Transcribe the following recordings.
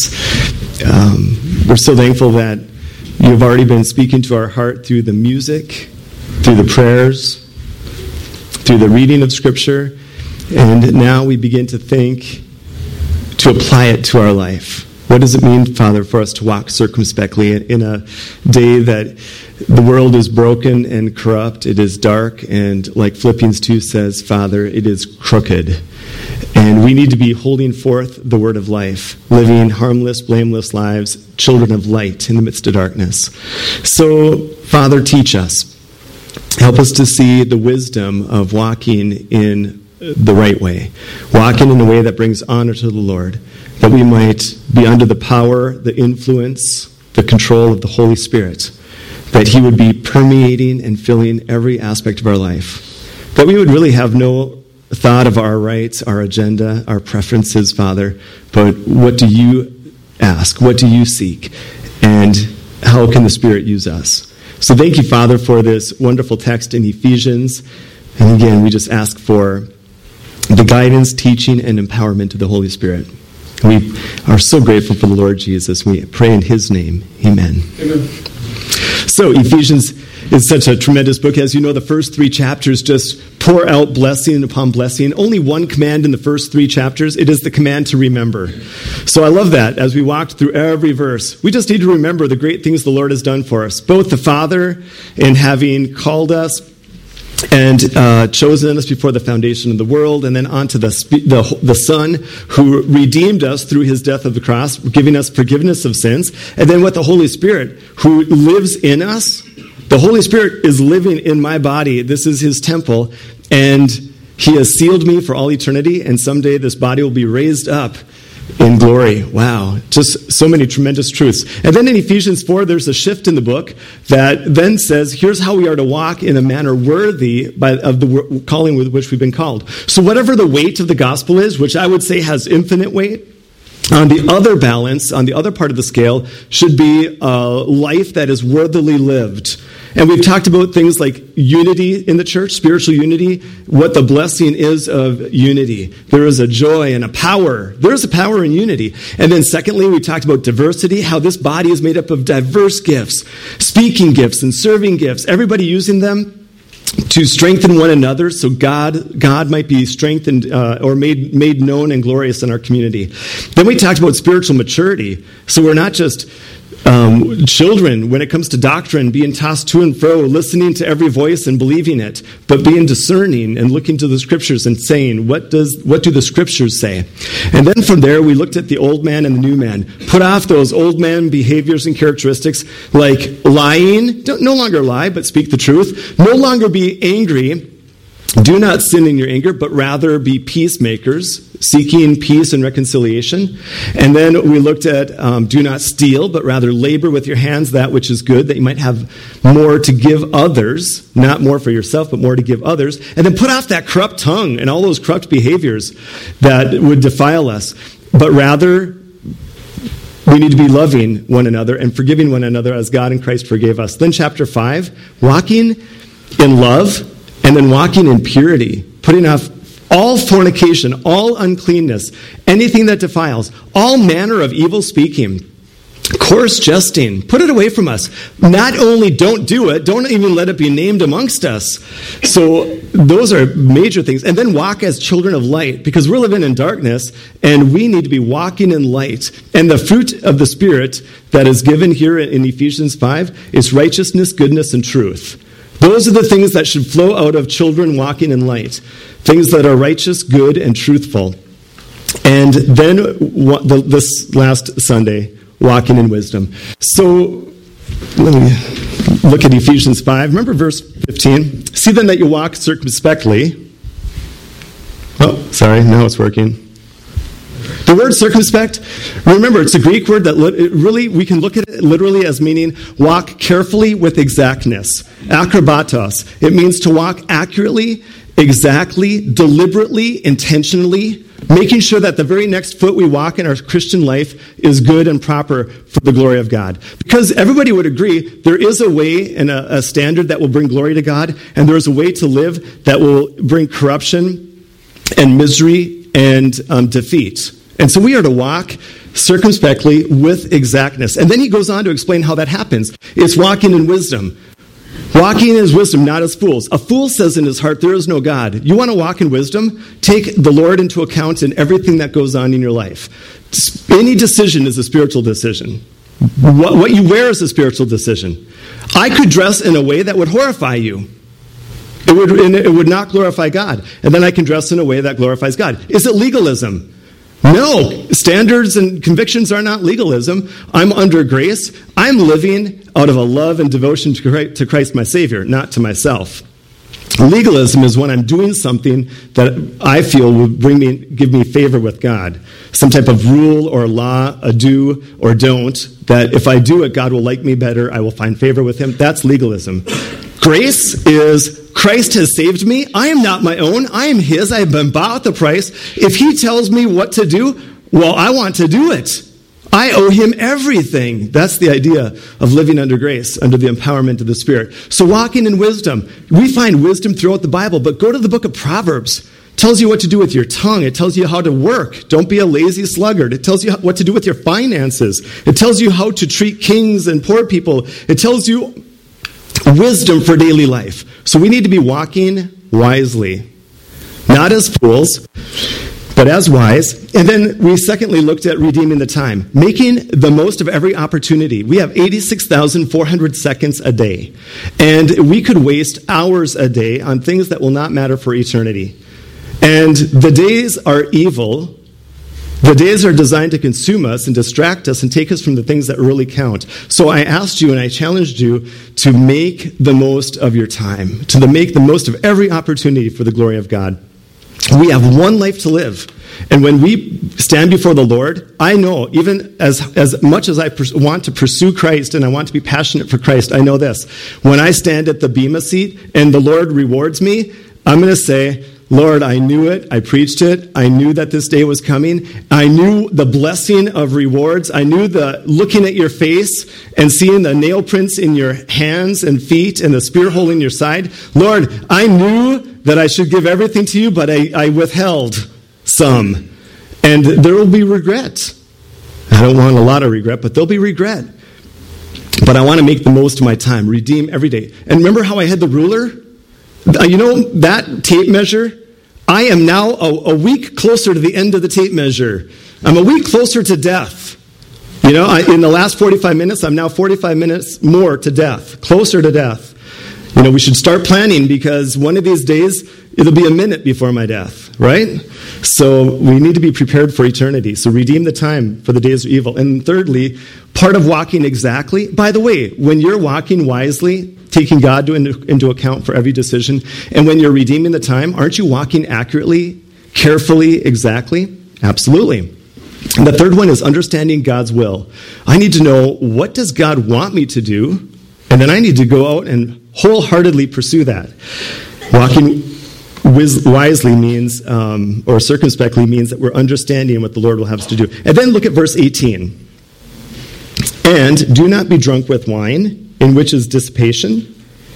darkness. We're so thankful that you've already been speaking to our heart through the music, through the prayers, through the reading of Scripture, and now we begin to think, to apply it to our life. What does it mean, Father, for us to walk circumspectly in a day that the world is broken and corrupt, it is dark, and like Philippians 2 says, Father, it is crooked. And we need to be holding forth the word of life, living harmless, blameless lives, children of light in the midst of darkness. So, Father, teach us. Help us to see the wisdom of walking in the right way, walking in a way that brings honor to the Lord, that we might be under the power, the influence, the control of the Holy Spirit, that he would be permeating and filling every aspect of our life, that we would really have no thought of our rights, our agenda, our preferences, Father, but what do you ask? What do you seek? And how can the Spirit use us? So thank you, Father, for this wonderful text in Ephesians. And again, we just ask for the guidance, teaching, and empowerment of the Holy Spirit. We are so grateful for the Lord Jesus. We pray in his name. Amen. Amen. So Ephesians is such a tremendous book. As you know, the first 3 chapters just pour out blessing upon blessing. Only one command in the first 3 chapters. It is the command to remember. So I love that. As we walked through every verse, we just need to remember the great things the Lord has done for us. Both the Father in having called us and chosen us before the foundation of the world, and then on to the Son who redeemed us through his death of the cross, giving us forgiveness of sins, and then with the Holy Spirit who lives in us. The Holy Spirit is living in my body. This is his temple, and he has sealed me for all eternity, and someday this body will be raised up in glory. Wow. Just so many tremendous truths. And then in Ephesians 4, there's a shift in the book that then says, here's how we are to walk in a manner worthy of the calling with which we've been called. So whatever the weight of the gospel is, which I would say has infinite weight, on the other balance, on the other part of the scale, should be a life that is worthily lived. And we've talked about things like unity in the church, spiritual unity, what the blessing is of unity. There is a joy and a power. There's a power in unity. And then secondly, we talked about diversity, how this body is made up of diverse gifts, speaking gifts and serving gifts, everybody using them to strengthen one another so God might be strengthened or made known and glorious in our community. Then we talked about spiritual maturity. So we're not just children when it comes to doctrine, being tossed to and fro, listening to every voice and believing it, but being discerning and looking to the Scriptures and saying, what do the Scriptures say? And then from there, we looked at the old man and the new man. Put off those old man behaviors and characteristics like lying. Don't no longer lie, but speak the truth. No longer be angry. Do not sin in your anger, but rather be peacemakers, seeking peace and reconciliation. And then we looked at do not steal, but rather labor with your hands that which is good, that you might have more to give others, not more for yourself, but more to give others. And then put off that corrupt tongue and all those corrupt behaviors that would defile us, but rather we need to be loving one another and forgiving one another as God in Christ forgave us. Then chapter 5, walking in love, and then walking in purity, putting off all fornication, all uncleanness, anything that defiles, all manner of evil speaking, coarse jesting. Put it away from us. Not only don't do it, don't even let it be named amongst us. So those are major things. And then walk as children of light, because we're living in darkness, and we need to be walking in light. And the fruit of the Spirit that is given here in Ephesians 5 is righteousness, goodness, and truth. Those are the things that should flow out of children walking in light. Things that are righteous, good, and truthful. And then this last Sunday, walking in wisdom. So let me look at Ephesians 5. Remember verse 15? See then that you walk circumspectly. Oh, sorry, now it's working. The word circumspect, remember, it's a Greek word that really, we can look at it literally as meaning walk carefully with exactness. Akrobatos. It means to walk accurately, exactly, deliberately, intentionally, making sure that the very next foot we walk in our Christian life is good and proper for the glory of God. Because everybody would agree there is a way and a standard that will bring glory to God, and there is a way to live that will bring corruption and misery and defeat. And so we are to walk circumspectly with exactness. And then he goes on to explain how that happens. It's walking in wisdom. Walking in wisdom, not as fools. A fool says in his heart, there is no God. You want to walk in wisdom? Take the Lord into account in everything that goes on in your life. Any decision is a spiritual decision. What you wear is a spiritual decision. I could dress in a way that would horrify you. It would not glorify God. And then I can dress in a way that glorifies God. Is it legalism? No. Standards and convictions are not legalism. I'm under grace. I'm living out of a love and devotion to Christ my Savior, not to myself. Legalism is when I'm doing something that I feel will give me favor with God. Some type of rule or law, a do or don't, that if I do it, God will like me better, I will find favor with him. That's legalism. Grace is Christ has saved me. I am not my own. I am his. I have been bought with a price. If he tells me what to do, well, I want to do it. I owe him everything. That's the idea of living under grace, under the empowerment of the Spirit. So walking in wisdom. We find wisdom throughout the Bible, but go to the book of Proverbs. It tells you what to do with your tongue. It tells you how to work. Don't be a lazy sluggard. It tells you what to do with your finances. It tells you how to treat kings and poor people. It tells you wisdom for daily life. So we need to be walking wisely. Not as fools, but as wise. And then we secondly looked at redeeming the time. Making the most of every opportunity. We have 86,400 seconds a day. And we could waste hours a day on things that will not matter for eternity. And the days are evil. The days are designed to consume us and distract us and take us from the things that really count. So I asked you and I challenged you to make the most of your time, to make the most of every opportunity for the glory of God. We have one life to live. And when we stand before the Lord, I know, even as much as I want to pursue Christ and I want to be passionate for Christ, I know this. When I stand at the bema seat and the Lord rewards me, I'm going to say, Lord, I knew it. I preached it. I knew that this day was coming. I knew the blessing of rewards. I knew the looking at your face and seeing the nail prints in your hands and feet and the spear hole in your side. Lord, I knew that I should give everything to you, but I withheld some. And there will be regret. I don't want a lot of regret, but there'll be regret. But I want to make the most of my time, redeem every day. And remember how I had the ruler? You know, that tape measure, I am now a week closer to the end of the tape measure. I'm a week closer to death. You know, in the last 45 minutes, I'm now 45 minutes more to death, closer to death. You know, we should start planning because one of these days, it'll be a minute before my death, right? So we need to be prepared for eternity. So redeem the time for the days of evil. And thirdly, part of walking exactly, by the way, when you're walking wisely, taking God into account for every decision, and when you're redeeming the time, aren't you walking accurately, carefully, exactly? Absolutely. And the third one is understanding God's will. I need to know, what does God want me to do? And then I need to go out and wholeheartedly pursue that. Walking wisely means, or circumspectly means that we're understanding what the Lord will have us to do. And then look at verse 18. And do not be drunk with wine, in which is dissipation,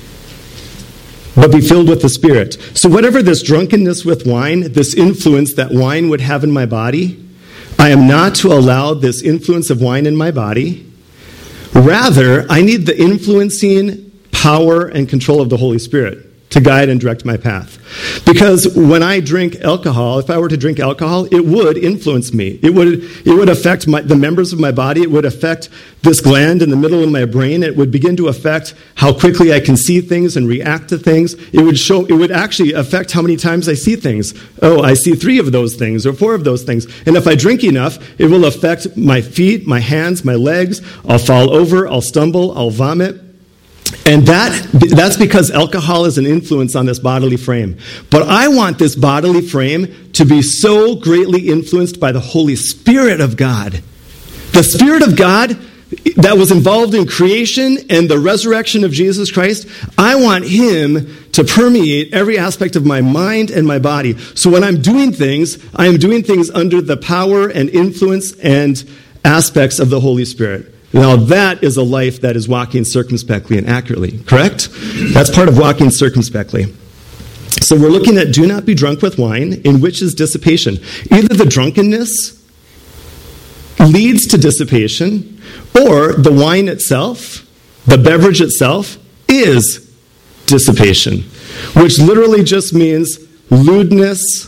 but be filled with the Spirit. So whatever this drunkenness with wine, this influence that wine would have in my body, I am not to allow this influence of wine in my body. Rather, I need the influencing power and control of the Holy Spirit to guide and direct my path. Because when I drink alcohol, if I were to drink alcohol, it would influence me. It would affect the members of my body. It would affect this gland in the middle of my brain. It would begin to affect how quickly I can see things and react to things. It would actually affect how many times I see things. Oh, I see 3 of those things or 4 of those things. And if I drink enough, it will affect my feet, my hands, my legs. I'll fall over, I'll stumble, I'll vomit. And that's because alcohol is an influence on this bodily frame. But I want this bodily frame to be so greatly influenced by the Holy Spirit of God. The Spirit of God that was involved in creation and the resurrection of Jesus Christ, I want Him to permeate every aspect of my mind and my body. So when I'm doing things, I am doing things under the power and influence and aspects of the Holy Spirit. Now that is a life that is walking circumspectly and accurately, correct? That's part of walking circumspectly. So we're looking at do not be drunk with wine, in which is dissipation. Either the drunkenness leads to dissipation, or the wine itself, the beverage itself, is dissipation, which literally just means lewdness,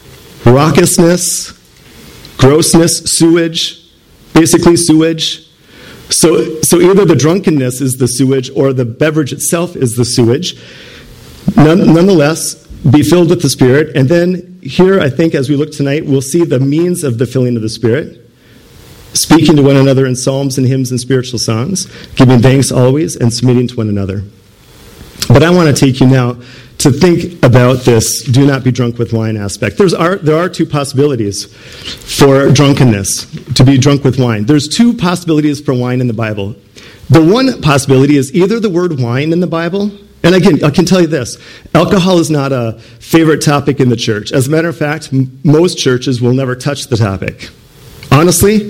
raucousness, grossness, sewage, basically sewage. So either the drunkenness is the sewage or the beverage itself is the sewage. Nonetheless, be filled with the Spirit. And then here, I think, as we look tonight, we'll see the means of the filling of the Spirit. Speaking to one another in psalms and hymns and spiritual songs, giving thanks always, and submitting to one another. But I want to take you now to think about this do not be drunk with wine aspect. There are two possibilities for drunkenness, to be drunk with wine. There's two possibilities for wine in the Bible. The one possibility is either the word wine in the Bible, and again, I can tell you this, alcohol is not a favorite topic in the church. As a matter of fact, most churches will never touch the topic. Honestly,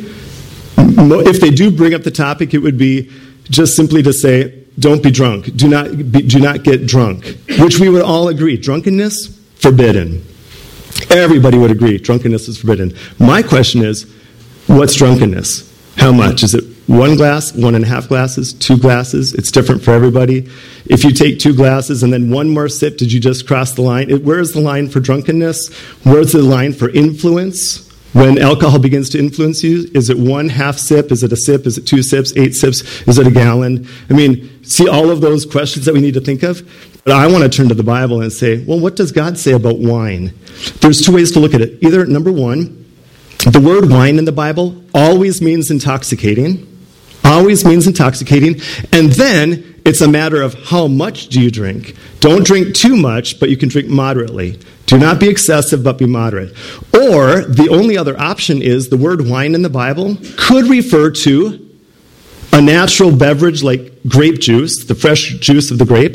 if they do bring up the topic, it would be just simply to say, don't be drunk. Do not get drunk, which we would all agree. Drunkenness, forbidden. Everybody would agree drunkenness is forbidden. My question is, what's drunkenness? How much? Is it 1 glass, 1.5 glasses, 2 glasses? It's different for everybody. If you take 2 glasses and then one more sip, did you just cross the line? Where's the line for drunkenness? Where's the line for influence? When alcohol begins to influence you, is it 1/2 sip? Is it a sip? Is it 2 sips? 8 sips? Is it a gallon? I mean, see all of those questions that we need to think of? But I want to turn to the Bible and say, well, what does God say about wine? There's 2 ways to look at it. Either, number 1, the word wine in the Bible always means intoxicating. Always means intoxicating. And then it's a matter of how much do you drink. Don't drink too much, but you can drink moderately. Do not be excessive, but be moderate. Or the only other option is the word wine in the Bible could refer to a natural beverage like grape juice, the fresh juice of the grape,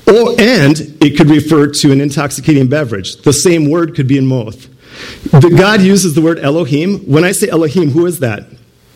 and it could refer to an intoxicating beverage. The same word could be in both. God uses the word Elohim. When I say Elohim, who is that?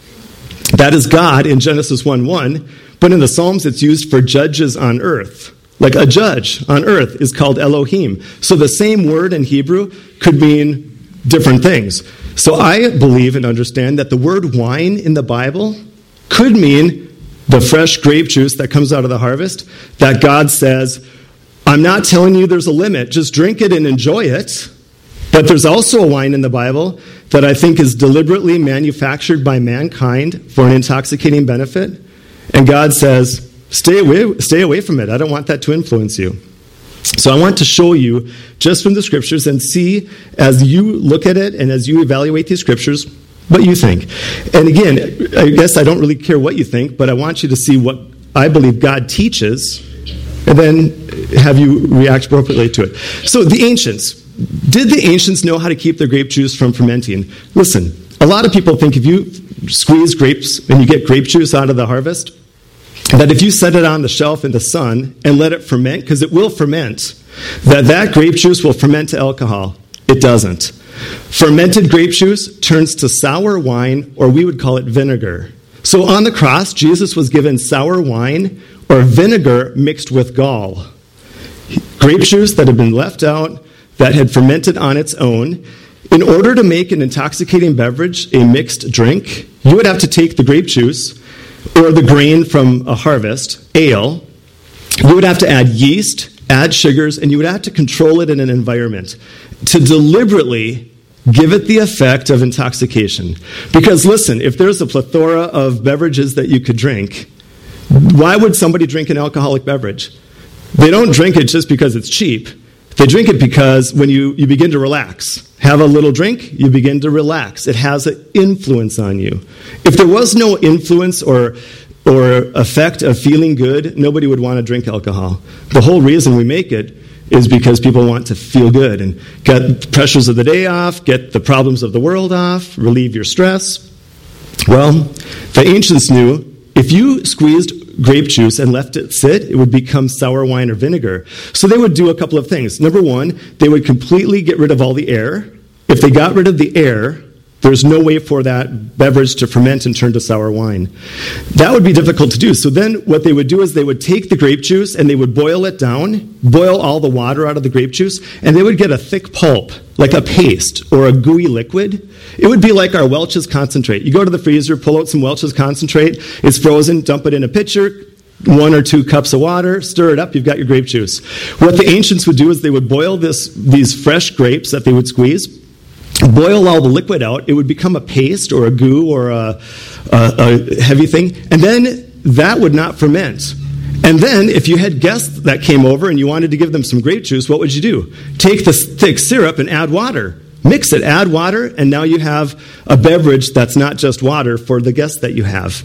That is God in Genesis 1:1, but in the Psalms it's used for judges on earth. Like a judge on earth is called Elohim. So the same word in Hebrew could mean different things. So I believe and understand that the word wine in the Bible could mean the fresh grape juice that comes out of the harvest, that God says, I'm not telling you there's a limit, just drink it and enjoy it. But there's also a wine in the Bible that I think is deliberately manufactured by mankind for an intoxicating benefit. And God says, stay away from it. I don't want that to influence you. So I want to show you just from the scriptures and see as you look at it and as you evaluate these scriptures what you think. And again, I guess I don't really care what you think, but I want you to see what I believe God teaches and then have you react appropriately to it. So the ancients. Did the ancients know how to keep their grape juice from fermenting? Listen, a lot of people think if you squeeze grapes and you get grape juice out of the harvest, that if you set it on the shelf in the sun and let it ferment, because it will ferment, that grape juice will ferment to alcohol. It doesn't. Fermented grape juice turns to sour wine, or we would call it vinegar. So on the cross, Jesus was given sour wine or vinegar mixed with gall. Grape juice that had been left out, that had fermented on its own. In order to make an intoxicating beverage, a mixed drink, you would have to take the grape juice or the grain from a harvest, ale. You would have to add yeast, add sugars, and you would have to control it in an environment to deliberately give it the effect of intoxication. Because listen, if there's a plethora of beverages that you could drink, why would somebody drink an alcoholic beverage? They don't drink it just because it's cheap. They drink it because when you begin to relax, have a little drink, you begin to relax. It has an influence on you. If there was no influence or effect of feeling good, nobody would want to drink alcohol. The whole reason we make it is because people want to feel good and get the pressures of the day off, get the problems of the world off, relieve your stress. Well, the ancients knew if you squeezed grape juice and left it sit, it would become sour wine or vinegar. So they would do a couple of things. Number 1, they would completely get rid of all the air. If they got rid of the air, There's no way for that beverage to ferment and turn to sour wine. That would be difficult to do. So then what they would do is they would take the grape juice and they would boil it down, boil all the water out of the grape juice, and they would get a thick pulp, like a paste or a gooey liquid. It would be like our Welch's concentrate. You go to the freezer, pull out some Welch's concentrate, it's frozen, dump it in a pitcher, 1 or 2 cups of water, stir it up, you've got your grape juice. What the ancients would do is they would boil these fresh grapes that they would squeeze, boil all the liquid out, it would become a paste or a goo or a heavy thing, and then that would not ferment. And then, if you had guests that came over and you wanted to give them some grape juice, what would you do? Take the thick syrup and add water. Mix it, add water, and now you have a beverage that's not just water for the guests that you have.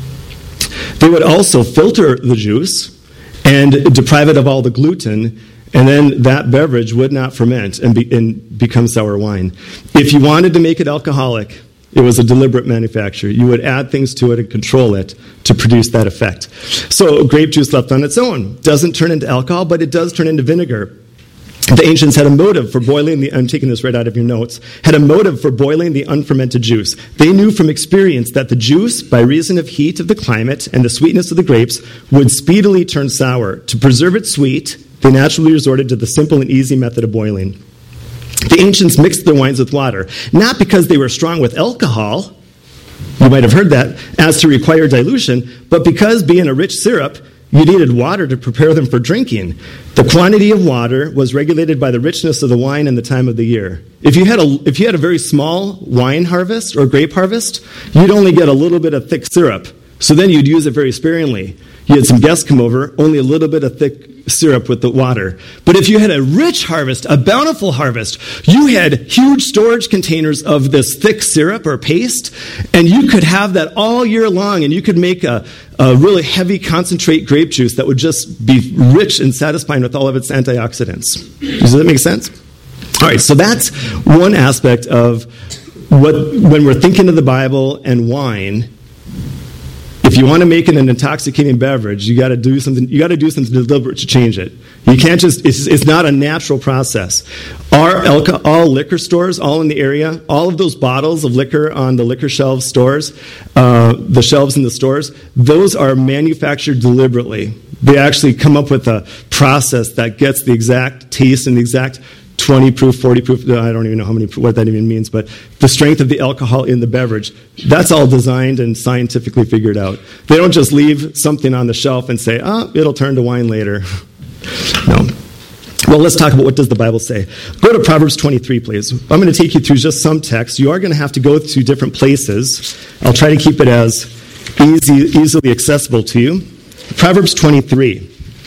They would also filter the juice and deprive it of all the gluten, and then that beverage would not ferment and become sour wine. If you wanted to make it alcoholic, it was a deliberate manufacture. You would add things to it and control it to produce that effect. So grape juice left on its own doesn't turn into alcohol, but it does turn into vinegar. The ancients had a motive for boiling I'm taking this right out of your notes, had a motive for boiling the unfermented juice. They knew from experience that the juice, by reason of heat of the climate and the sweetness of the grapes, would speedily turn sour. To preserve it sweet, they naturally resorted to the simple and easy method of boiling. The ancients mixed their wines with water, not because they were strong with alcohol, you might have heard that, as to require dilution, but because, being a rich syrup, you needed water to prepare them for drinking. The quantity of water was regulated by the richness of the wine and the time of the year. If you had a very small wine harvest or grape harvest, you'd only get a little bit of thick syrup. So then you'd use it very sparingly. You had some guests come over, only a little bit of thick syrup with the water. But if you had a rich harvest, a bountiful harvest, you had huge storage containers of this thick syrup or paste, and you could have that all year long, and you could make a really heavy concentrate grape juice that would just be rich and satisfying with all of its antioxidants. Does that make sense? All right, so that's one aspect of when we're thinking of the Bible and wine. If you want to make it an intoxicating beverage, you got to do something. You got to do something deliberate to change it. You can't just. It's not a natural process. All liquor stores, all in the area, all of those bottles of liquor on the liquor shelves stores, the shelves in the stores, those are manufactured deliberately. They actually come up with a process that gets the exact taste and the exact 20 proof, 40 proof, I don't even know what that even means, but the strength of the alcohol in the beverage, that's all designed and scientifically figured out. They don't just leave something on the shelf and say, it'll turn to wine later. No. Well, let's talk about what does the Bible say. Go to Proverbs 23, please. I'm going to take you through just some text. You are going to have to go to different places. I'll try to keep it as easily accessible to you. Proverbs 23.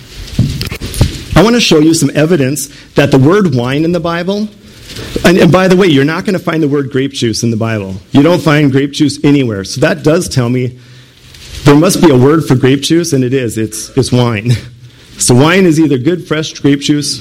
I want to show you some evidence that the word wine in the Bible, and by the way, you're not going to find the word grape juice in the Bible. You don't find grape juice anywhere. So that does tell me there must be a word for grape juice, and it is. It's wine. So wine is either good, fresh grape juice,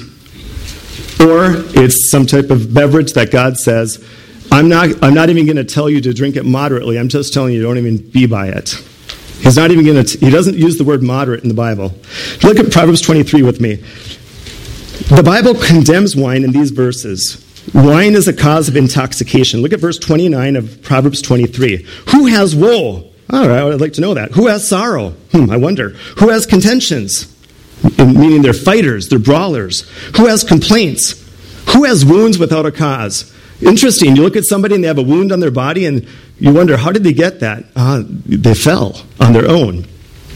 or it's some type of beverage that God says, I'm not even going to tell you to drink it moderately. I'm just telling you, don't even be by it. He's not even going to. He doesn't use the word moderate in the Bible. Look at Proverbs 23 with me. The Bible condemns wine in these verses. Wine is a cause of intoxication. Look at verse 29 of Proverbs 23. Who has woe? All right, I'd like to know that. Who has sorrow? I wonder. Who has contentions? Meaning they're fighters, they're brawlers. Who has complaints? Who has wounds without a cause? Interesting. You look at somebody and they have a wound on their body and you wonder, how did they get that? They fell on their own.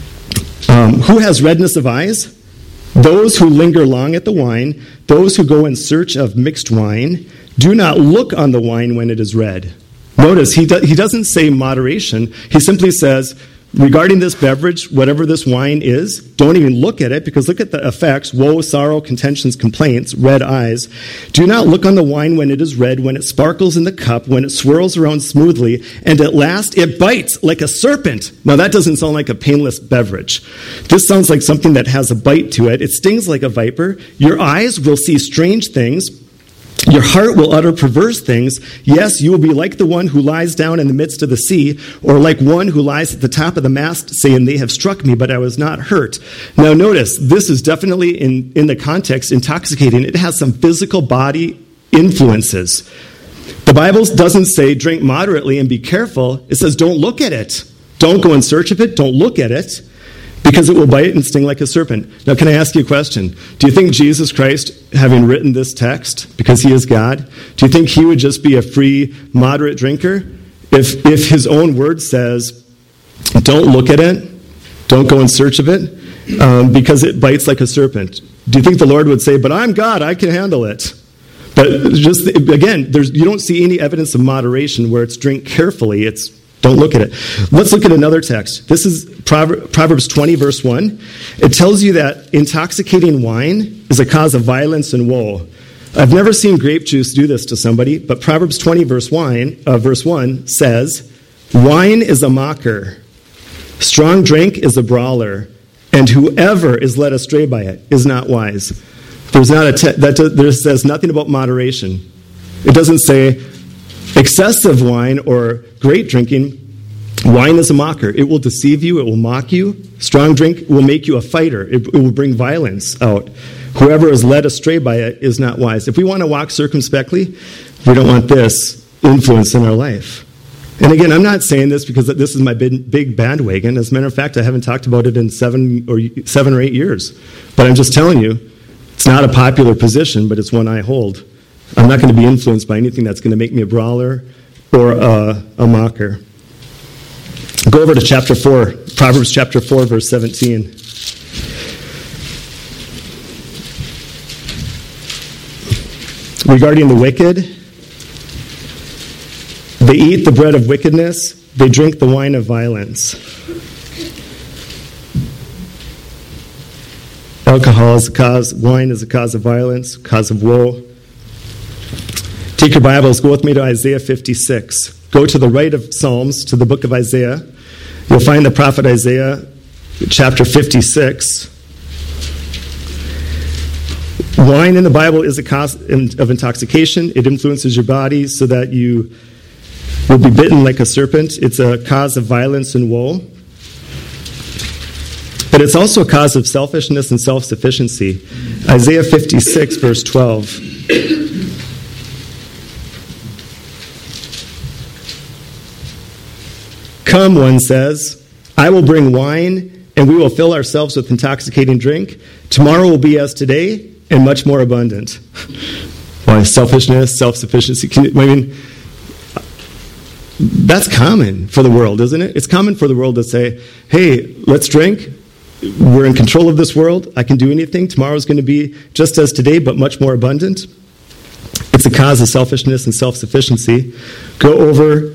Who has redness of eyes? Those who linger long at the wine, those who go in search of mixed wine, do not look on the wine when it is red. Notice, he doesn't say moderation. He simply says, regarding this beverage, whatever this wine is, don't even look at it, because look at the effects: woe, sorrow, contentions, complaints, red eyes. Do not look on the wine when it is red, when it sparkles in the cup, when it swirls around smoothly, and at last it bites like a serpent. Now that doesn't sound like a painless beverage. This sounds like something that has a bite to it. It stings like a viper. Your eyes will see strange things. Your heart will utter perverse things. Yes, you will be like the one who lies down in the midst of the sea, or like one who lies at the top of the mast, saying, they have struck me, but I was not hurt. Now notice, this is definitely, in the context, intoxicating. It has some physical body influences. The Bible doesn't say drink moderately and be careful. It says don't look at it. Don't go in search of it. Don't look at it, because it will bite and sting like a serpent. Now, can I ask you a question? Do you think Jesus Christ, having written this text, because he is God, do you think he would just be a free, moderate drinker? If his own word says, don't look at it, don't go in search of it, because it bites like a serpent. Do you think the Lord would say, but I'm God, I can handle it? But just, again, you don't see any evidence of moderation where it's drink carefully, it's don't look at it. Let's look at another text. This is Proverbs 20, verse 1. It tells you that intoxicating wine is a cause of violence and woe. I've never seen grape juice do this to somebody, but Proverbs 20, verse 1 says, wine is a mocker, strong drink is a brawler, and whoever is led astray by it is not wise. There says nothing about moderation. It doesn't say excessive wine or great drinking. Wine is a mocker. It will deceive you. It will mock you. Strong drink will make you a fighter. It will bring violence out. Whoever is led astray by it is not wise. If we want to walk circumspectly, we don't want this influence in our life. And again, I'm not saying this because this is my big bandwagon. As a matter of fact, I haven't talked about it in 7 or 8 years. But I'm just telling you, it's not a popular position, but it's one I hold. I'm not going to be influenced by anything that's going to make me a brawler or a mocker. Go over to chapter 4, Proverbs chapter 4, verse 17. Regarding the wicked, they eat the bread of wickedness, they drink the wine of violence. Alcohol is a cause, wine is a cause of violence, cause of woe. Take your Bibles, go with me to Isaiah 56. Go to the right of Psalms, to the book of Isaiah. You'll find the prophet Isaiah, chapter 56. Wine in the Bible is a cause of intoxication. It influences your body so that you will be bitten like a serpent. It's a cause of violence and woe. But it's also a cause of selfishness and self-sufficiency. Isaiah 56, verse 12. Come, one says, I will bring wine, and we will fill ourselves with intoxicating drink. Tomorrow will be as today, and much more abundant. Why? Selfishness, self-sufficiency. That's common for the world, isn't it? It's common for the world to say, hey, let's drink. We're in control of this world. I can do anything. Tomorrow's going to be just as today, but much more abundant. It's a cause of selfishness and self-sufficiency. Go over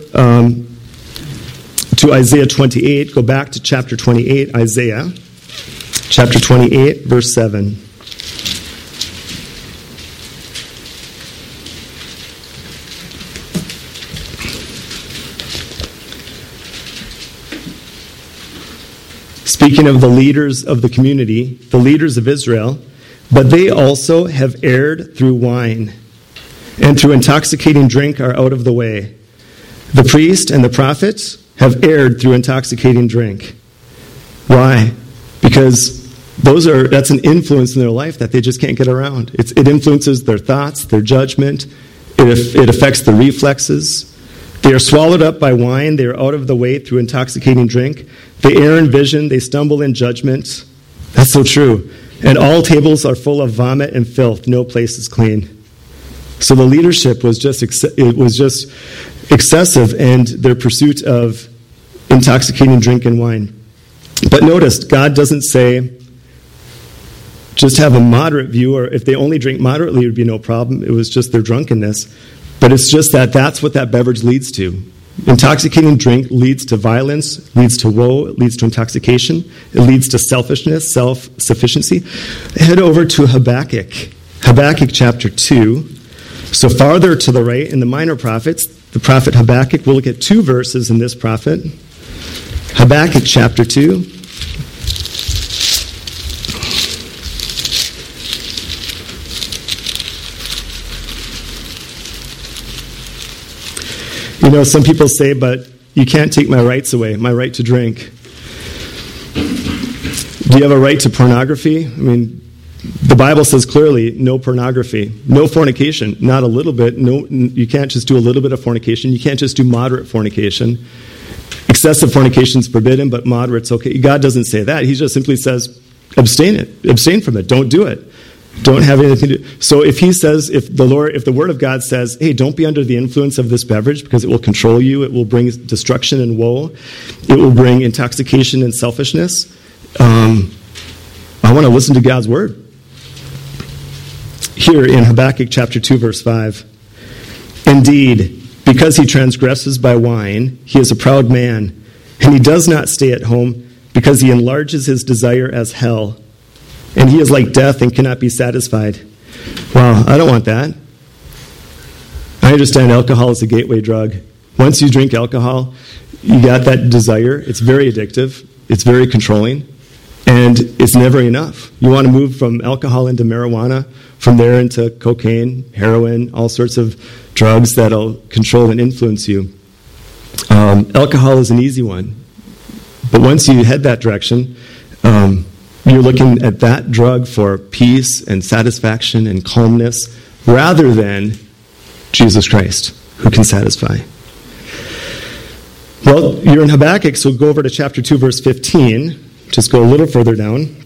to Isaiah 28. Go back to chapter 28, Isaiah. Chapter 28, verse 7. Speaking of the leaders of the community, the leaders of Israel, but they also have erred through wine, and through intoxicating drink are out of the way. The priest and the prophets have erred through intoxicating drink. Why? Because that's an influence in their life that they just can't get around. It influences their thoughts, their judgment. It affects the reflexes. They are swallowed up by wine. They are out of the way through intoxicating drink. They err in vision. They stumble in judgment. That's so true. And all tables are full of vomit and filth. No place is clean. So the leadership was just excessive in their pursuit of intoxicating drink and wine. But notice, God doesn't say just have a moderate view, or if they only drink moderately, it would be no problem. It was just their drunkenness. But it's just that's what that beverage leads to. Intoxicating drink leads to violence, leads to woe, it leads to intoxication, it leads to selfishness, self-sufficiency. Head over to Habakkuk. Habakkuk chapter 2. So farther to the right in the minor prophets, the prophet Habakkuk, we'll look at 2 verses in this prophet. Habakkuk chapter 2. You know, some people say, but you can't take my rights away, my right to drink. Do you have a right to pornography? I mean, The Bible says clearly, no pornography, no fornication, not a little bit. No, you can't just do a little bit of fornication. You can't just do moderate fornication. Excessive fornication is forbidden, but moderate's okay. God doesn't say that. He just simply says, abstain from it. Don't do it. Don't have anything to do. So if he says, if the Word of God says, hey, don't be under the influence of this beverage because it will control you, it will bring destruction and woe, it will bring intoxication and selfishness, I want to listen to God's Word. Here in Habakkuk chapter 2, verse 5, indeed, because he transgresses by wine, he is a proud man, and he does not stay at home because he enlarges his desire as hell. And he is like death and cannot be satisfied. Wow, I don't want that. I understand alcohol is a gateway drug. Once you drink alcohol, you got that desire. It's very addictive. It's very controlling. And it's never enough. You want to move from alcohol into marijuana, from there into cocaine, heroin, all sorts of drugs that'll control and influence you. Alcohol is an easy one. But once you head that direction, you're looking at that drug for peace and satisfaction and calmness rather than Jesus Christ, who can satisfy. Well, you're in Habakkuk, so go over to chapter 2, verse 15. Just go a little further down.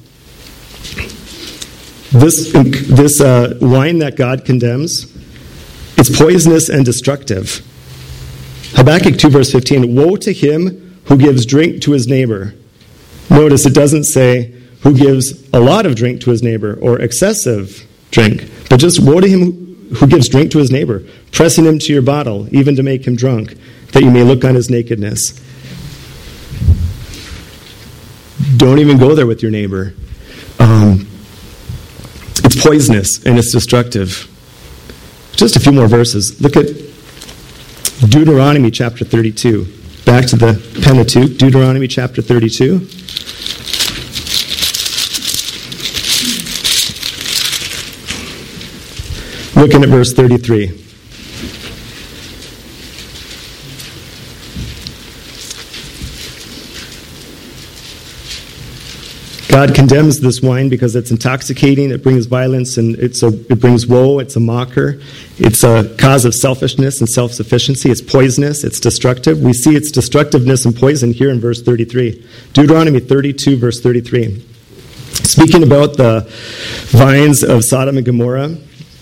This wine that God condemns, it's poisonous and destructive. Habakkuk 2, verse 15, woe to him who gives drink to his neighbor. Notice it doesn't say who gives a lot of drink to his neighbor or excessive drink, but just woe to him who gives drink to his neighbor, pressing him to your bottle, even to make him drunk, that you may look on his nakedness. Don't even go there with your neighbor. It's poisonous and it's destructive. Just a few more verses. Look at Deuteronomy chapter 32. Back to the Pentateuch, Deuteronomy chapter 32. Looking at verse 33. God condemns this wine because it's intoxicating, it brings violence, and it brings woe, it's a mocker, it's a cause of selfishness and self-sufficiency, it's poisonous, it's destructive. We see its destructiveness and poison here in verse 33. Deuteronomy 32, verse 33. Speaking about the vines of Sodom and Gomorrah,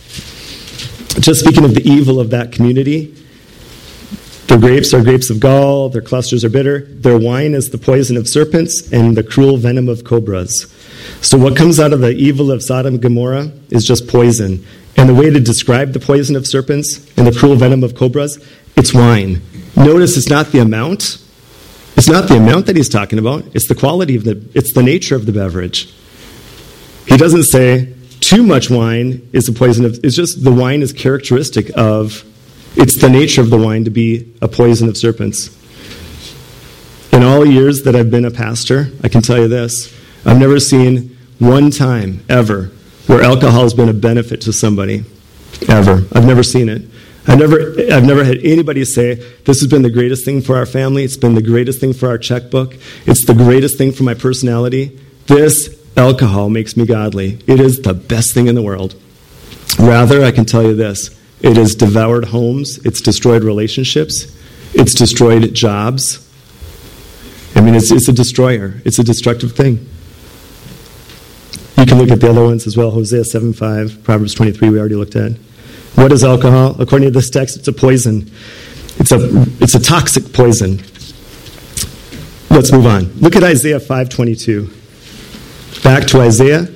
just speaking of the evil of that community, their grapes are grapes of gall, their clusters are bitter, their wine is the poison of serpents, and the cruel venom of cobras. So what comes out of the evil of Sodom and Gomorrah is just poison. And the way to describe the poison of serpents and the cruel venom of cobras, it's wine. Notice it's not the amount. It's not the amount that he's talking about. It's the quality of it's the nature of the beverage. He doesn't say too much wine is the poison of, it's just the wine is characteristic of, it's the nature of the wine to be a poison of serpents. In all years that I've been a pastor, I can tell you this, I've never seen one time, ever, where alcohol has been a benefit to somebody. Ever. I've never seen it. I've never had anybody say, this has been the greatest thing for our family, it's been the greatest thing for our checkbook, it's the greatest thing for my personality. This alcohol makes me godly. It is the best thing in the world. Rather, I can tell you this, it has devoured homes, it's destroyed relationships, it's destroyed jobs. I mean, it's a destroyer. It's a destructive thing. You can look at the other ones as well. Hosea 7:5, Proverbs 23 we already looked at. What is alcohol? According to this text, it's a poison. It's a toxic poison. Let's move on. Look at Isaiah 5:22. Back to Isaiah.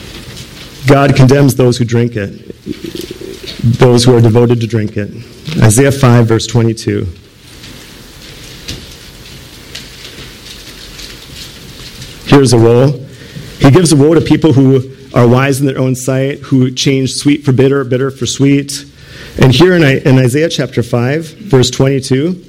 God condemns those who drink it. Those who are devoted to drink it. Isaiah 5, verse 22. Here's a woe. He gives a woe to people who are wise in their own sight, who change sweet for bitter, bitter for sweet. And here in Isaiah chapter 5, verse 22,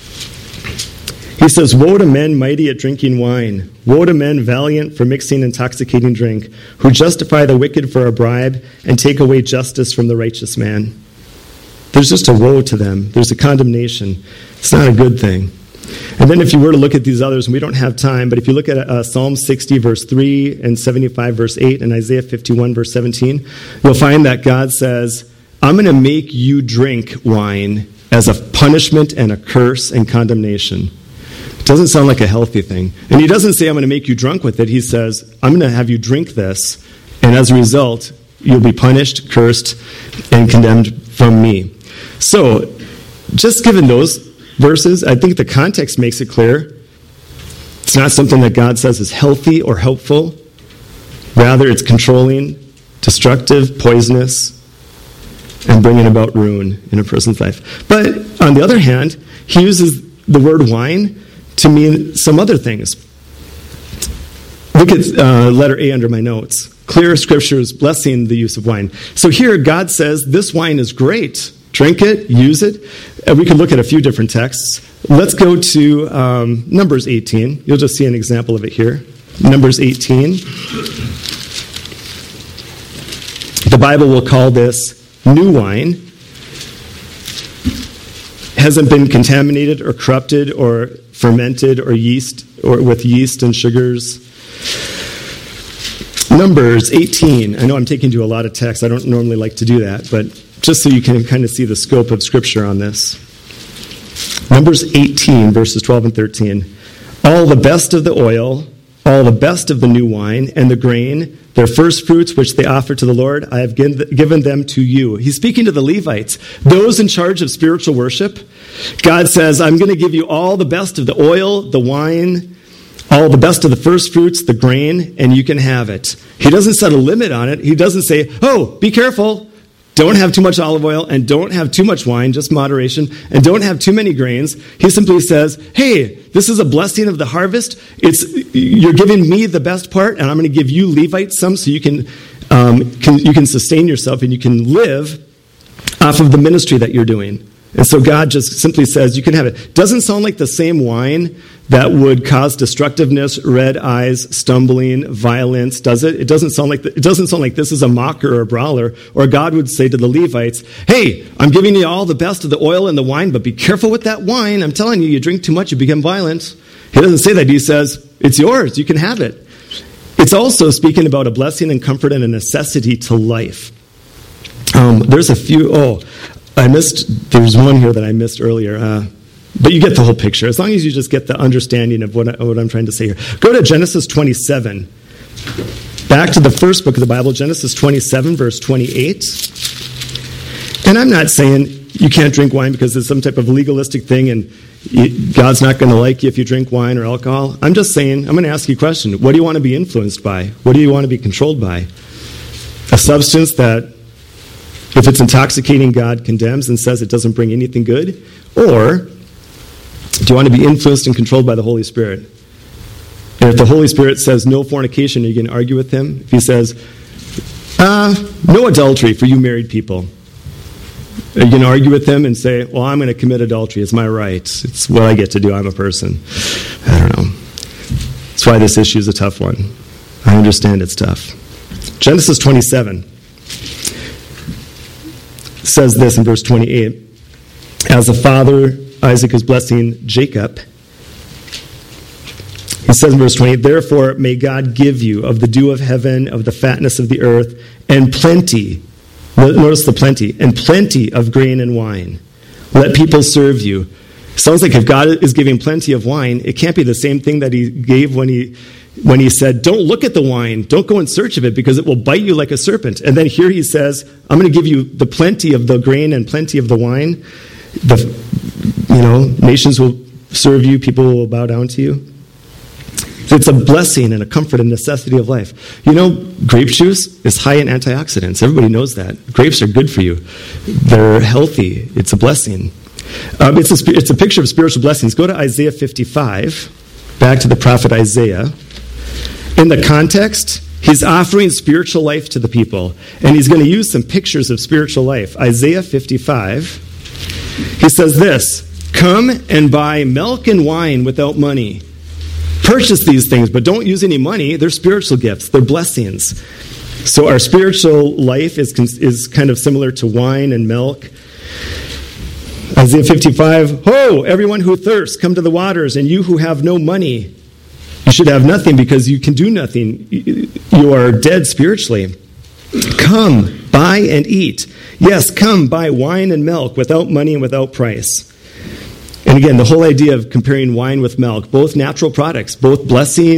he says, woe to men mighty at drinking wine. Woe to men valiant for mixing intoxicating drink, who justify the wicked for a bribe and take away justice from the righteous man. There's just a woe to them. There's a condemnation. It's not a good thing. And then if you were to look at these others, and we don't have time, but if you look at Psalm 60, verse 3, and 75, verse 8, and Isaiah 51, verse 17, you'll find that God says, I'm going to make you drink wine as a punishment and a curse and condemnation. It doesn't sound like a healthy thing. And he doesn't say, I'm going to make you drunk with it. He says, I'm going to have you drink this, and as a result, you'll be punished, cursed, and condemned from me. So, just given those verses, I think the context makes it clear. It's not something that God says is healthy or helpful. Rather, it's controlling, destructive, poisonous, and bringing about ruin in a person's life. But on the other hand, he uses the word wine to mean some other things. Look at letter A under my notes. Clear scriptures blessing the use of wine. So here God says this wine is great. Drink it, use it. We could look at a few different texts. Let's go to Numbers 18. You'll just see an example of it here. Numbers 18. The Bible will call this new wine. Hasn't been contaminated or corrupted or fermented or with yeast and sugars. Numbers 18. I know I'm taking you a lot of text. I don't normally like to do that, but just so you can kind of see the scope of Scripture on this. Numbers 18, verses 12 and 13. All the best of the oil, all the best of the new wine, and the grain, their first fruits which they offer to the Lord, I have given them to you. He's speaking to the Levites, those in charge of spiritual worship. God says, I'm going to give you all the best of the oil, the wine, all the best of the first fruits, the grain, and you can have it. He doesn't set a limit on it. He doesn't say, oh, be careful. Don't have too much olive oil and don't have too much wine, just moderation, and don't have too many grains. He simply says, hey, this is a blessing of the harvest. You're giving me the best part, and I'm going to give you Levites some so you can sustain yourself and you can live off of the ministry that you're doing. And so God just simply says, you can have it. Doesn't sound like the same wine that would cause destructiveness, red eyes, stumbling, violence, does it? It doesn't sound like this is a mocker or a brawler, or God would say to the Levites, hey, I'm giving you all the best of the oil and the wine, but be careful with that wine. I'm telling you, you drink too much, you become violent. He doesn't say that. He says, it's yours. You can have it. It's also speaking about a blessing and comfort and a necessity to life. There's a few, there's one here that I missed earlier. But you get the whole picture, as long as you just get the understanding of what I'm trying to say here. Go to Genesis 27. Back to the first book of the Bible, Genesis 27, verse 28. And I'm not saying you can't drink wine because it's some type of legalistic thing and God's not going to like you if you drink wine or alcohol. I'm just saying, I'm going to ask you a question. What do you want to be influenced by? What do you want to be controlled by? A substance that, if it's intoxicating, God condemns and says it doesn't bring anything good? Or do you want to be influenced and controlled by the Holy Spirit? And if the Holy Spirit says no fornication, are you going to argue with him? If he says, no adultery for you married people, are you going to argue with him and say, well, I'm going to commit adultery. It's my right. It's what I get to do. I'm a person. I don't know. That's why this issue is a tough one. I understand it's tough. Genesis 27 says this in verse 28. As the father, Isaac is blessing Jacob. He says in verse 28, therefore may God give you of the dew of heaven, of the fatness of the earth, and plenty. Notice the plenty. And plenty of grain and wine. Let people serve you. Sounds like if God is giving plenty of wine, it can't be the same thing that he gave when he said, don't look at the wine. Don't go in search of it because it will bite you like a serpent. And then here he says, I'm going to give you the plenty of the grain and plenty of the wine. Nations will serve you. People will bow down to you. It's a blessing and a comfort and necessity of life. Grape juice is high in antioxidants. Everybody knows that. Grapes are good for you. They're healthy. It's a blessing. It's a picture of spiritual blessings. Go to Isaiah 55, back to the prophet Isaiah. In the context, he's offering spiritual life to the people, and he's going to use some pictures of spiritual life. Isaiah 55, he says this, come and buy milk and wine without money. Purchase these things, but don't use any money. They're spiritual gifts. They're blessings. So our spiritual life is kind of similar to wine and milk. Isaiah 55, ho, everyone who thirsts, come to the waters, and you who have no money, you should have nothing because you can do nothing. You are dead spiritually. Come, buy and eat. Yes, come, buy wine and milk without money and without price. And again, the whole idea of comparing wine with milk, both natural products, both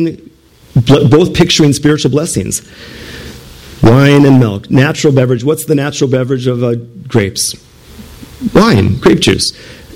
picturing spiritual blessings. Wine and milk, natural beverage. What's the natural beverage of grapes? Wine, grape juice.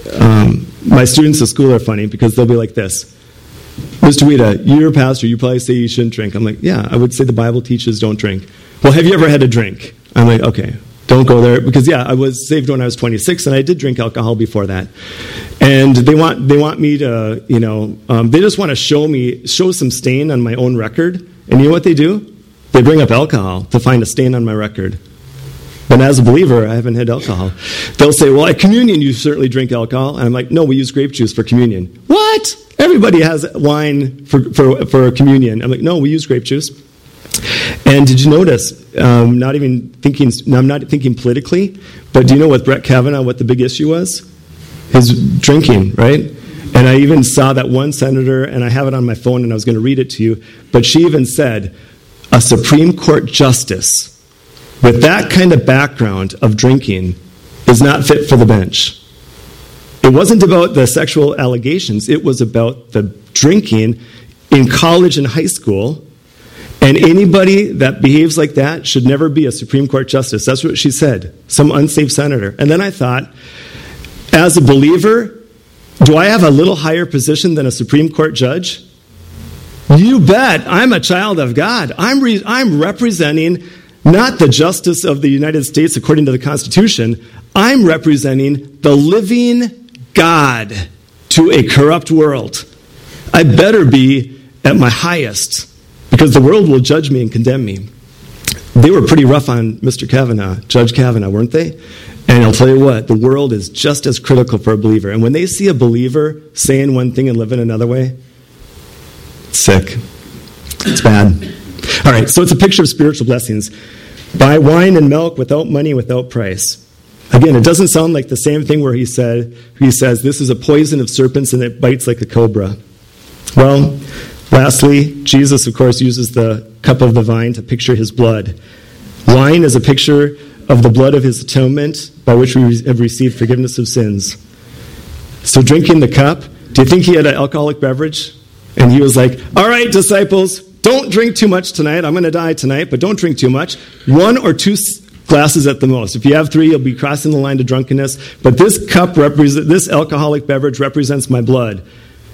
My students at school are funny because they'll be like this. Mr. Wita, you're a pastor, you probably say you shouldn't drink. I'm like, yeah, I would say the Bible teaches don't drink. Well, have you ever had a drink? I'm like, okay, don't go there. Because, yeah, I was saved when I was 26, and I did drink alcohol before that. And they want me to, they just want to show some stain on my own record. And you know what they do? They bring up alcohol to find a stain on my record. But as a believer, I haven't had alcohol. They'll say, well, at communion, you certainly drink alcohol. And I'm like, no, we use grape juice for communion. What? Everybody has wine for communion. I'm like, no, we use grape juice. And did you notice, I'm not thinking politically, but do you know what Brett Kavanaugh, what the big issue was? His drinking, right? And I even saw that one senator, and I have it on my phone, and I was going to read it to you, but she even said, a Supreme Court justice with that kind of background of drinking is not fit for the bench. It wasn't about the sexual allegations. It was about the drinking in college and high school. And anybody that behaves like that should never be a Supreme Court justice. That's what she said. Some unsaved senator. And then I thought, as a believer, do I have a little higher position than a Supreme Court judge? You bet. I'm a child of God. I'm representing not the justice of the United States according to the Constitution. I'm representing the living God to a corrupt world. I better be at my highest because the world will judge me and condemn me. They were pretty rough on Mr. Kavanaugh, Judge Kavanaugh, weren't they? And I'll tell you what, the world is just as critical for a believer. And when they see a believer saying one thing and living another way, it's sick. It's bad. All right, so it's a picture of spiritual blessings. Buy wine and milk without money, without price. Again, it doesn't sound like the same thing where he says, this is a poison of serpents and it bites like a cobra. Well, lastly, Jesus, of course, uses the cup of the vine to picture his blood. Wine is a picture of the blood of his atonement by which we have received forgiveness of sins. So drinking the cup, do you think he had an alcoholic beverage? And he was like, all right, disciples, don't drink too much tonight. I'm going to die tonight, but don't drink too much. 1 or 2 glasses at the most. If you have 3, you'll be crossing the line to drunkenness. But this alcoholic beverage represents my blood.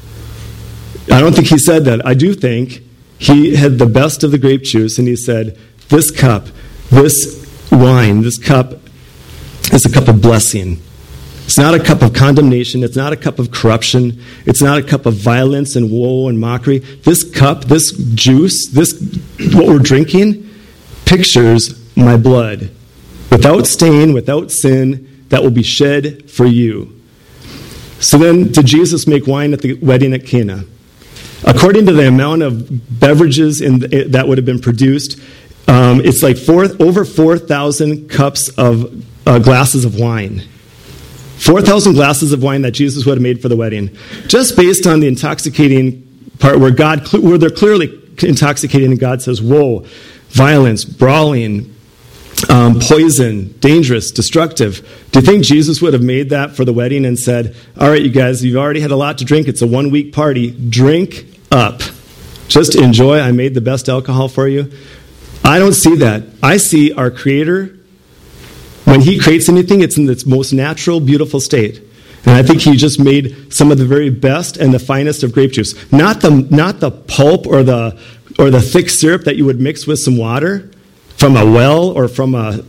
I don't think he said that. I do think he had the best of the grape juice, and he said, this cup, this wine, this cup is a cup of blessing. It's not a cup of condemnation. It's not a cup of corruption. It's not a cup of violence and woe and mockery. This cup, this juice, what we're drinking, pictures my blood. Without stain, without sin, that will be shed for you. So then, did Jesus make wine at the wedding at Cana? According to the amount of beverages that would have been produced, it's like over 4,000 cups of glasses of wine. 4,000 glasses of wine that Jesus would have made for the wedding. Just based on the intoxicating part where they're clearly intoxicating and God says, woe, violence, brawling, poison, dangerous, destructive. Do you think Jesus would have made that for the wedding and said, all right, you guys, you've already had a lot to drink. It's a 1-week party. Drink up. Just enjoy. I made the best alcohol for you. I don't see that. I see our Creator. When he creates anything, it's in its most natural, beautiful state. And I think he just made some of the very best and the finest of grape juice. Not the pulp or the thick syrup that you would mix with some water from a well or from a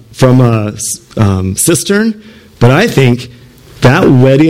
cistern. But I think that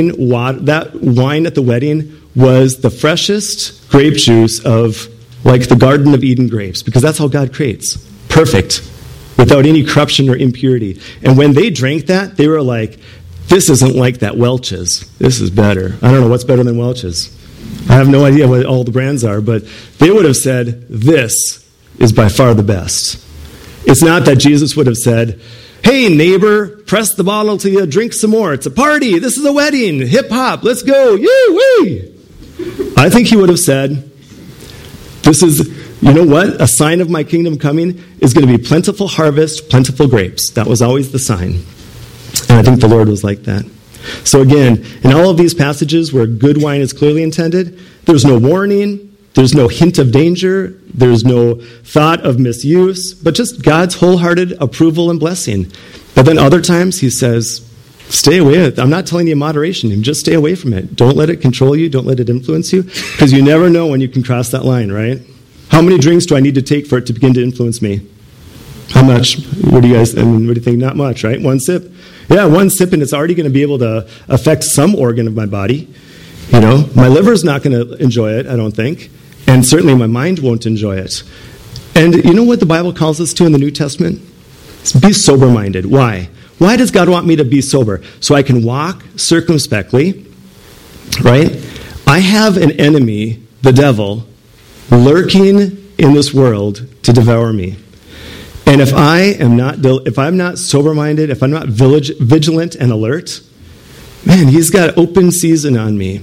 wine at the wedding was the freshest grape juice of like the Garden of Eden grapes, because that's how God creates. Perfect. Without any corruption or impurity. And when they drank that, they were like, this isn't like that Welch's. This is better. I don't know what's better than Welch's. I have no idea what all the brands are, but they would have said, this is by far the best. It's not that Jesus would have said, Hey, neighbor, press the bottle till you drink some more. It's a party. This is a wedding. Hip hop. Let's go. Yee-wee. I think he would have said, this is, you know what? A sign of my kingdom coming is going to be plentiful harvest, plentiful grapes. That was always the sign. And I think the Lord was like that. So again, in all of these passages where good wine is clearly intended, there's no warning, there's no hint of danger, there's no thought of misuse, but just God's wholehearted approval and blessing. But then other times he says, stay away. I'm not telling you moderation. Just stay away from it. Don't let it control you. Don't let it influence you. Because you never know when you can cross that line, right? How many drinks do I need to take for it to begin to influence me? How much? What do you guys, what do you think? Not much, right? One sip? Yeah, one sip and it's already going to be able to affect some organ of my body. You know, my liver's not going to enjoy it, I don't think. And certainly my mind won't enjoy it. And you know what the Bible calls us to in the New Testament? Be sober-minded. Why? Why does God want me to be sober? So I can walk circumspectly, right? I have an enemy, the devil, lurking in this world to devour me. And if I'm not sober-minded, if I'm not vigilant and alert, man, he's got open season on me.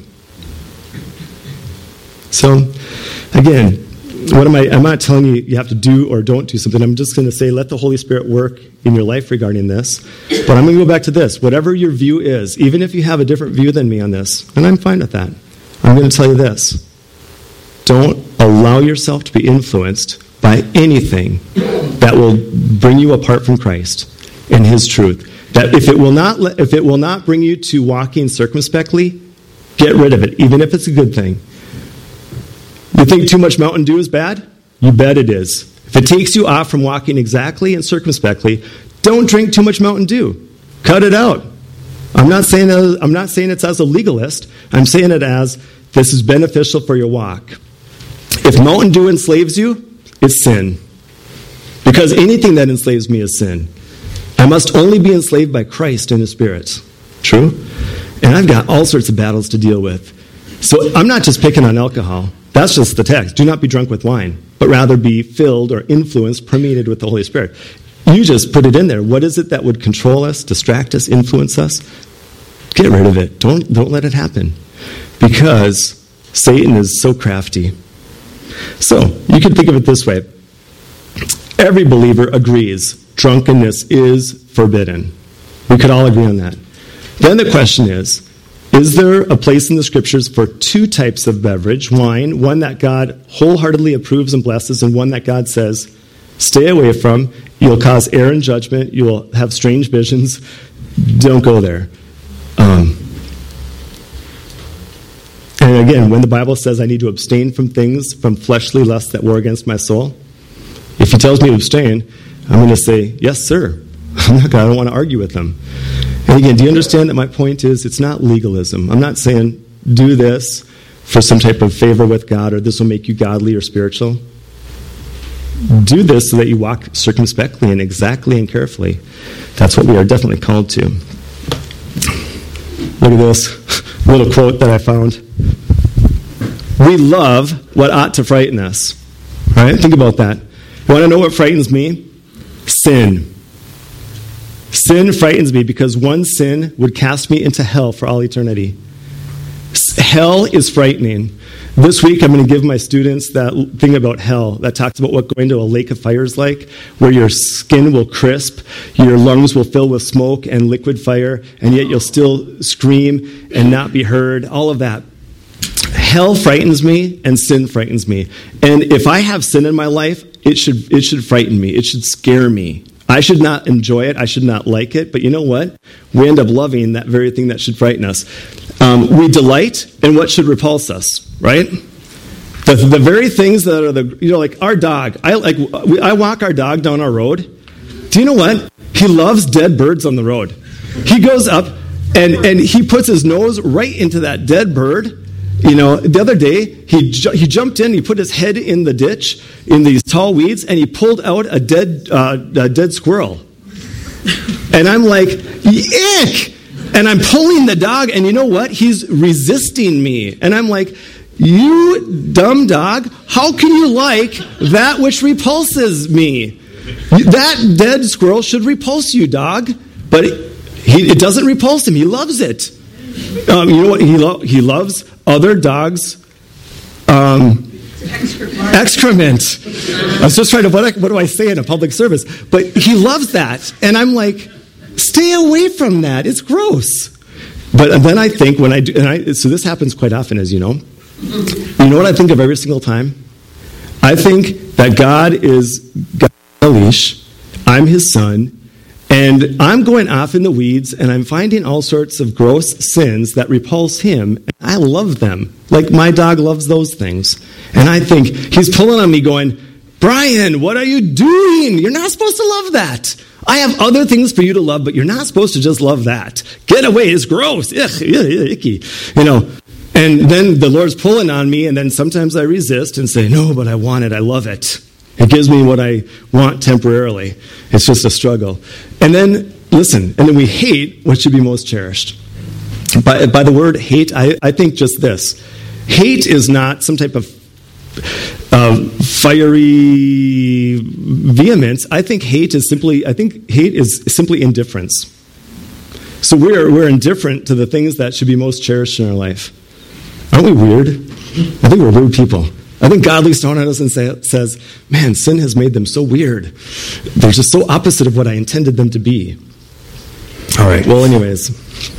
So, again, I'm not telling you you have to do or don't do something. I'm just going to say let the Holy Spirit work in your life regarding this. But I'm going to go back to this. Whatever your view is, even if you have a different view than me on this, and I'm fine with that, I'm going to tell you this. Don't allow yourself to be influenced by anything that will bring you apart from Christ and His truth. That if it will not bring you to walking circumspectly, get rid of it, even if it's a good thing. You think too much Mountain Dew is bad? You bet it is. If it takes you off from walking exactly and circumspectly, don't drink too much Mountain Dew. Cut it out. I'm not saying it's as a legalist. I'm saying it as this is beneficial for your walk. If Mountain Dew enslaves you, it's sin. Because anything that enslaves me is sin. I must only be enslaved by Christ and His Spirit. True? And I've got all sorts of battles to deal with. So I'm not just picking on alcohol. That's just the text. Do not be drunk with wine, but rather be filled or influenced, permeated with the Holy Spirit. You just put it in there. What is it that would control us, distract us, influence us? Get rid of it. Don't let it happen. Because Satan is so crafty. So, you can think of it this way. Every believer agrees drunkenness is forbidden. We could all agree on that. Then the question is there a place in the Scriptures for two types of beverage? Wine, one that God wholeheartedly approves and blesses, and one that God says, stay away from. You'll cause error and judgment. You'll have strange visions. Don't go there. And again, when the Bible says I need to abstain from things, from fleshly lusts that war against my soul, if He tells me to abstain, I'm going to say, yes, sir. I don't want to argue with Him. And again, do you understand that my point is it's not legalism. I'm not saying do this for some type of favor with God or this will make you godly or spiritual. Do this so that you walk circumspectly and exactly and carefully. That's what we are definitely called to. Look at this little quote that I found. We love what ought to frighten us. All right? Think about that. You want to know what frightens me? Sin. Sin frightens me because one sin would cast me into hell for all eternity. Hell is frightening. This week I'm going to give my students that thing about hell that talks about what going to a lake of fire is like, where your skin will crisp, your lungs will fill with smoke and liquid fire, and yet you'll still scream and not be heard, all of that. Hell frightens me and sin frightens me. And if I have sin in my life, it should frighten me. It should scare me. I should not enjoy it. I should not like it. But you know what? We end up loving that very thing that should frighten us. We delight in what should repulse us, right? The very things that are like our dog. I walk our dog down our road. Do you know what? He loves dead birds on the road. He goes up and he puts his nose right into that dead bird. You know, the other day, he jumped in, he put his head in the ditch, in these tall weeds, and he pulled out a dead squirrel. And I'm like, ick! And I'm pulling the dog, and you know what? He's resisting me. And I'm like, you dumb dog, how can you like that which repulses me? That dead squirrel should repulse you, dog. But it doesn't repulse him. He loves it. You know what? He loves other dogs' excrement. I was just trying to, what do I say in a public service? But he loves that. And I'm like, stay away from that. It's gross. But then I think when I do, so this happens quite often, as you know. You know what I think of every single time? I think that God is got a leash. I'm his son. And I'm going off in the weeds, and I'm finding all sorts of gross sins that repulse him. I love them. Like my dog loves those things. And I think he's pulling on me going, Brian, what are you doing? You're not supposed to love that. I have other things for you to love, but you're not supposed to just love that. Get away. It's gross. Ugh, icky. You know. And then the Lord's pulling on me, and then sometimes I resist and say, no, but I want it. I love it. It gives me what I want temporarily. It's just a struggle. And then, listen, and then we hate what should be most cherished. By the word hate, I think just this. Hate is not some type of fiery vehemence. I think hate is simply indifference. So we're indifferent to the things that should be most cherished in our life. Aren't we weird? I think we're weird people. I think God looks down at us and says, man, sin has made them so weird. They're just so opposite of what I intended them to be. All right, well, anyways.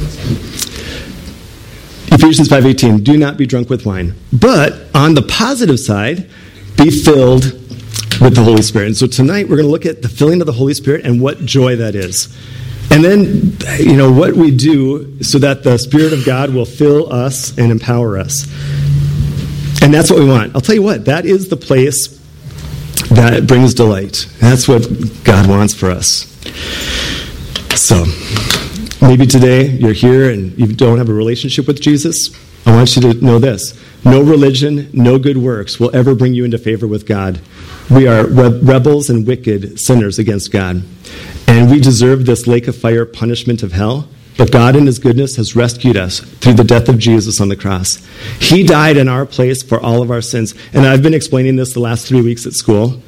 Ephesians 5:18, do not be drunk with wine. But on the positive side, be filled with the Holy Spirit. And so tonight we're going to look at the filling of the Holy Spirit and what joy that is. And then, what we do so that the Spirit of God will fill us and empower us. And that's what we want. I'll tell you what, that is the place that brings delight. That's what God wants for us. So, maybe today you're here and you don't have a relationship with Jesus. I want you to know this. No religion, no good works will ever bring you into favor with God. We are rebels and wicked sinners against God. And we deserve this lake of fire punishment of hell. But God in his goodness has rescued us through the death of Jesus on the cross. He died in our place for all of our sins. And I've been explaining this the last 3 weeks at school.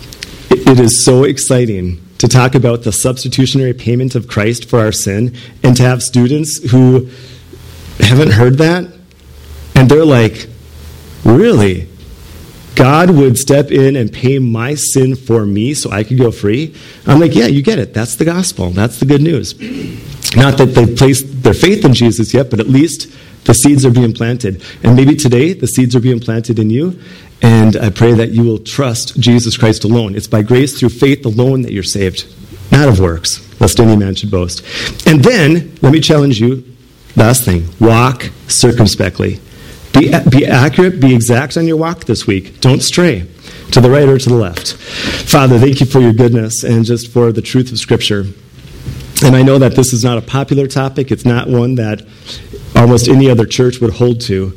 It is so exciting to talk about the substitutionary payment of Christ for our sin and to have students who haven't heard that. And they're like, really? God would step in and pay my sin for me so I could go free? I'm like, yeah, you get it. That's the gospel. That's the good news. Not that they've placed their faith in Jesus yet, but at least the seeds are being planted. And maybe today the seeds are being planted in you, and I pray that you will trust Jesus Christ alone. It's by grace through faith alone that you're saved, not of works, lest any man should boast. And then, let me challenge you, last thing, walk circumspectly. Be accurate, be exact on your walk this week. Don't stray to the right or to the left. Father, thank you for your goodness and just for the truth of Scripture. And I know that this is not a popular topic. It's not one that almost any other church would hold to.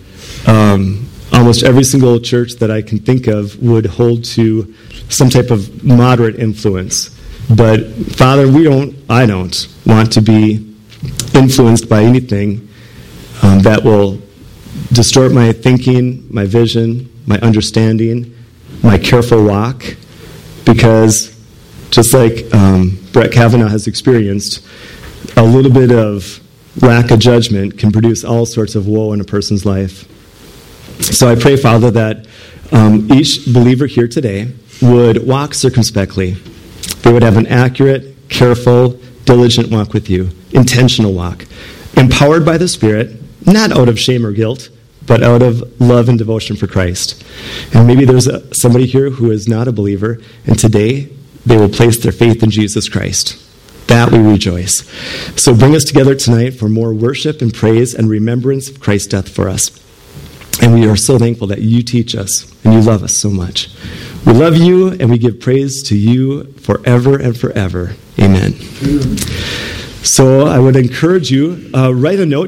Almost every single church that I can think of would hold to some type of moderate influence. But Father, I don't want to be influenced by anything that will distort my thinking, my vision, my understanding, my careful walk, because just like Brett Kavanaugh has experienced, a little bit of lack of judgment can produce all sorts of woe in a person's life. So I pray, Father, that each believer here today would walk circumspectly. They would have an accurate, careful, diligent walk with you, intentional walk, empowered by the Spirit, not out of shame or guilt, but out of love and devotion for Christ. And maybe there's somebody here who is not a believer, and today they will place their faith in Jesus Christ. That we rejoice. So bring us together tonight for more worship and praise and remembrance of Christ's death for us. And we are so thankful that you teach us and you love us so much. We love you and we give praise to you forever and forever. Amen. So I would encourage you, write a note.